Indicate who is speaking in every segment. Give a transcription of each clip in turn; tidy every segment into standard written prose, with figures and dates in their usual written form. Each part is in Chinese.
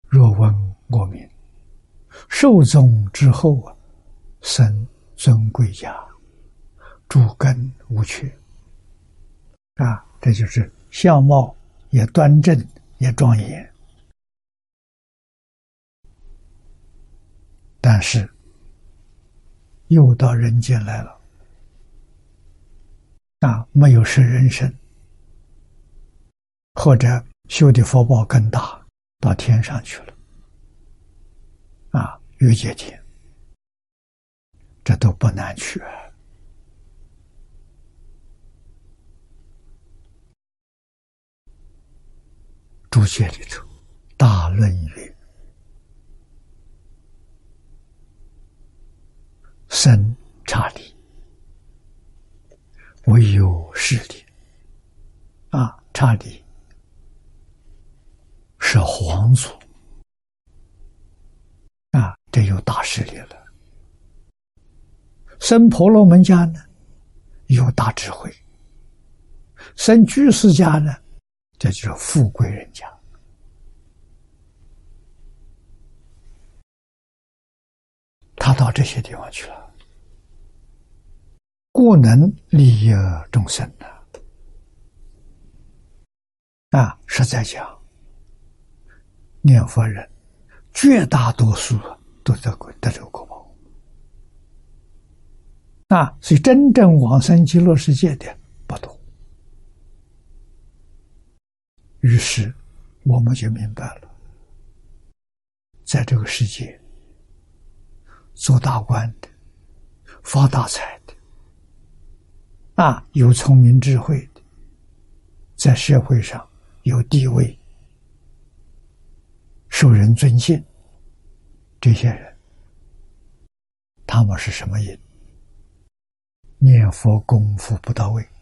Speaker 1: 若闻我名，受宗之后啊，生尊贵家，诸根无缺。啊，这就是相貌也端正，也庄严。但是又到人间来了，啊，没有生人身，或者修的福报更大，到天上去了，啊，欲界天，这都不难去啊。注解里头，大论曰：生刹利，唯有势力。啊，刹利是皇族，啊，这有大势力了。生婆罗门家呢，有大智慧；生居士家呢，这就是富贵人家。他到这些地方去了，故能利益众生呢。啊，实在讲，念佛人绝大多数都得这个果报。啊，所以真正往生极乐世界的不多。于是我们就明白了，在这个世界做大官的、发大财的，啊，有聪明智慧的，在社会上有地位、受人尊敬，这些人，他们是什么因？念佛功夫不到位。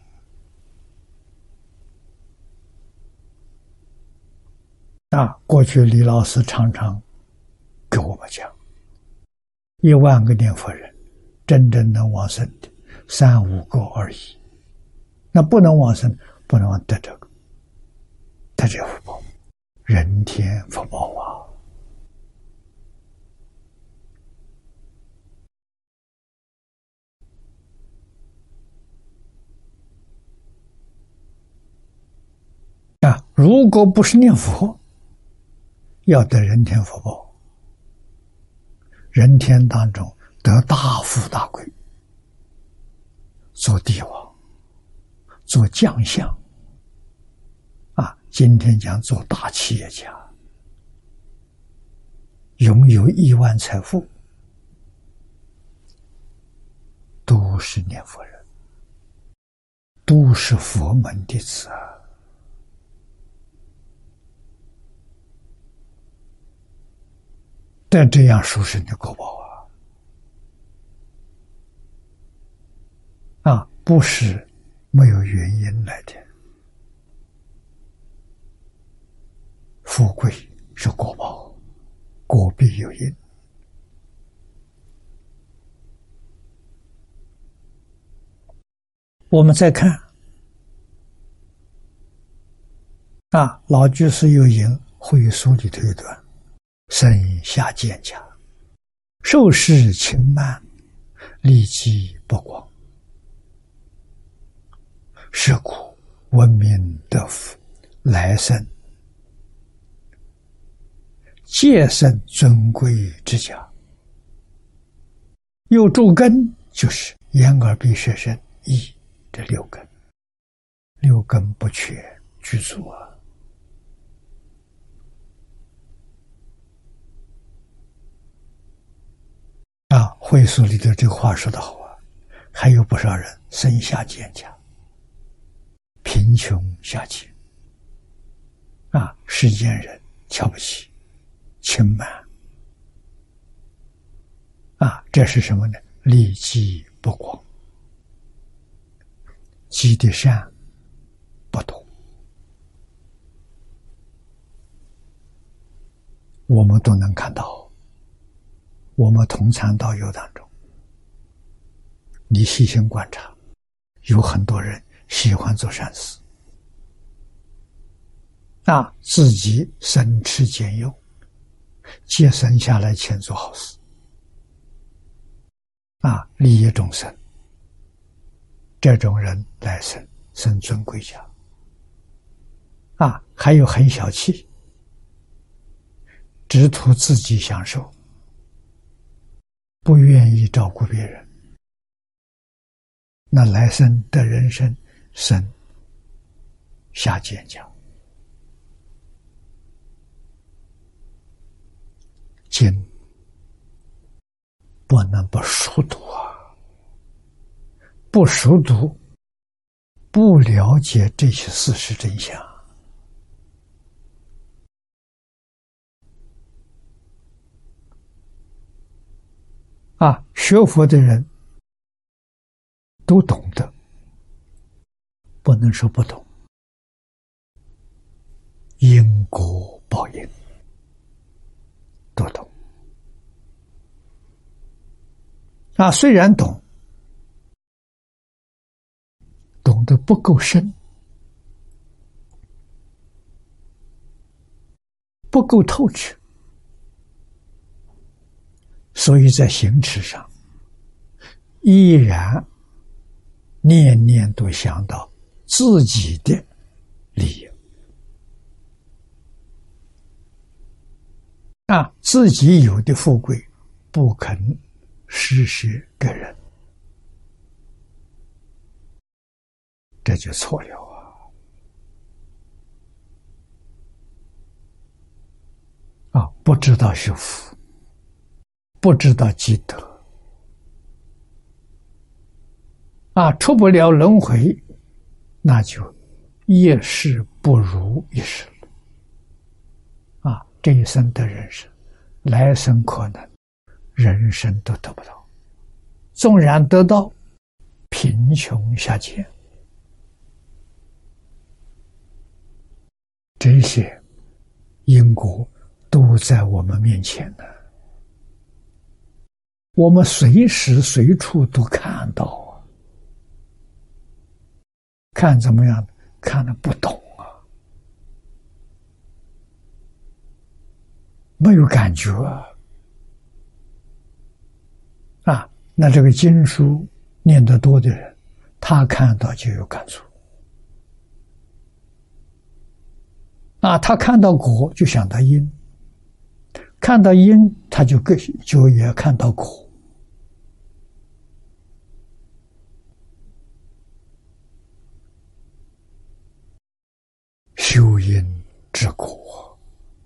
Speaker 1: 啊，过去李老师常常给我们讲，1万个念佛人，真正能往生的3、5个而已。那不能往生，不能得这个，得这福报，人天福报啊！啊，如果不是念佛，要得人天福报，人天当中得大富大贵，做帝王，做将相，啊，今天讲做大企业家，拥有亿万财富，都是念佛人，都是佛门弟子啊。得这样殊胜的果报啊！啊，不是没有原因来的。富贵是果报，果必有因。我们再看啊，老居士有引会书里头一段：生下贱家，受事轻慢，利己不广，是故闻名得福，来生皆生尊贵之家。有诸根，就是眼耳鼻舌身意这6根，6根不缺具足啊。啊，会所里的这个话说得好啊，还有不少人生下贱家，贫穷下贱，啊，世间人瞧不起，轻慢，啊，这是什么呢？利己不广，积的善不多。我们都能看到。我们同参道友当中，你细心观察，有很多人喜欢做善事，啊，自己省吃俭用， 皆生下来前做好事，利益众生，这种人来生尊贵家，还有很小气，只图自己享受，不愿意照顾别人，那来生的人生生下贱家。经不能不熟读不熟读，不了解这些事实真相学佛的人都懂得，不能说不懂，因果报应都懂虽然懂得不够深，不够透彻，所以在行持上依然念念都想到自己的利益自己有的富贵不肯施舍给人，这就错了不知道修福，不知道积德出不了轮回，那就一世不如一世了这一生的人生，来生可能人生都得不到，纵然得到，贫穷下贱，这些因果都在我们面前呢，我们随时随处都看到看怎么样？看得不懂没有感觉那这个经书念得多的人，他看到就有感触他看到果就想到因，看到因他就也看到果。修因治果，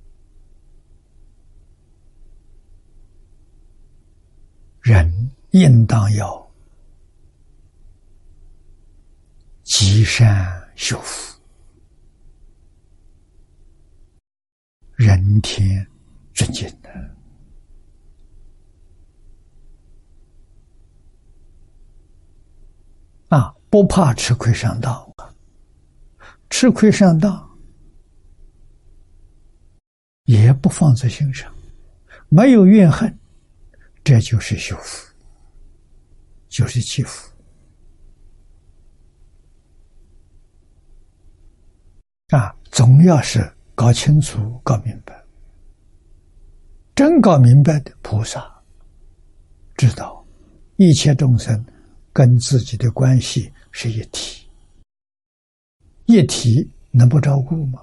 Speaker 1: 人应当要积善修福，人天尊敬的不怕吃亏上当，吃亏上当也不放在心上，没有怨恨，这就是修福，就是积福总要是搞清楚搞明白，真搞明白的菩萨知道一切众生跟自己的关系是一体，一体能不照顾吗？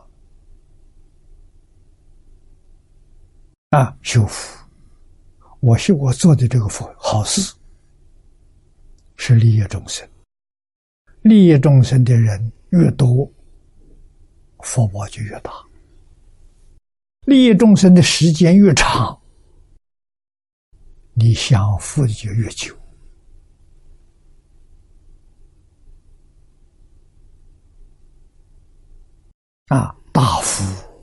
Speaker 1: 修福，我做的这个好事是利益众生，利益众生的人越多，福报就越大，利益众生的时间越长，你享福的就越久大福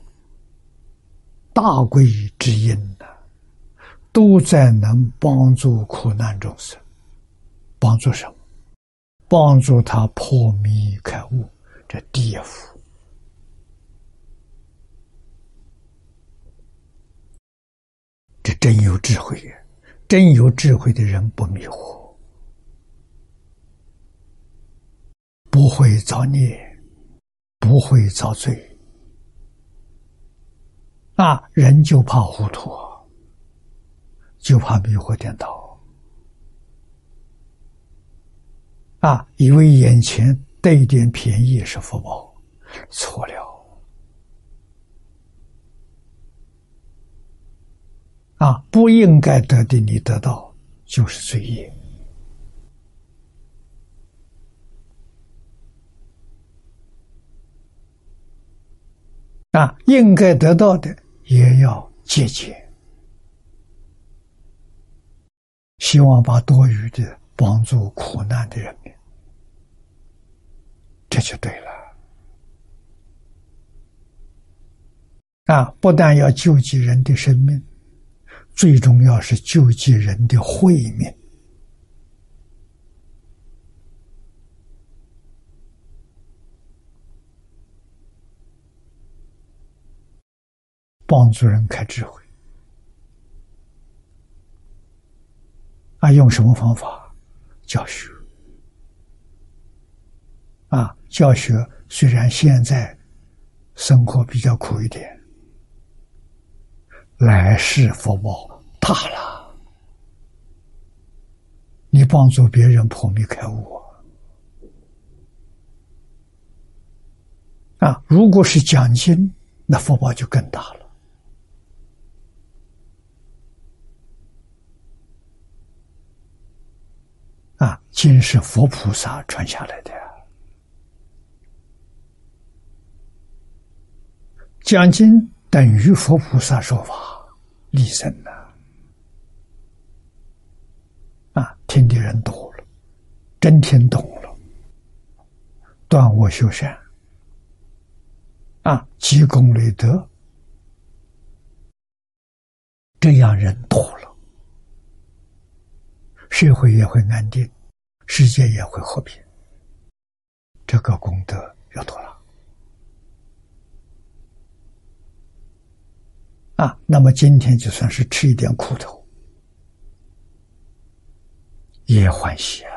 Speaker 1: 大贵之因都在能帮助苦难众生。帮助什么？帮助他破迷开悟，这第一福。这真有智慧，真有智慧的人不迷惑，不会造孽，不会造罪人就怕糊涂就怕迷惑颠倒以为眼前得一点便宜是福报，错了不应该得的你得到就是罪业应该得到的也要节俭，希望把多余的帮助苦难的人民，这就对了不但要救济人的生命，最重要是救济人的慧命帮助人开智慧用什么方法？教学教学虽然现在生活比较苦一点，来世福报大了，你帮助别人破迷开悟如果是讲经，那福报就更大了经是佛菩萨传下来的讲经等于佛菩萨说法立身听的人多了，真听懂了，断恶修善积功累德，这样人多了，社会也会安定，世界也会和平，这个功德有多大那么今天就算是吃一点苦头也欢喜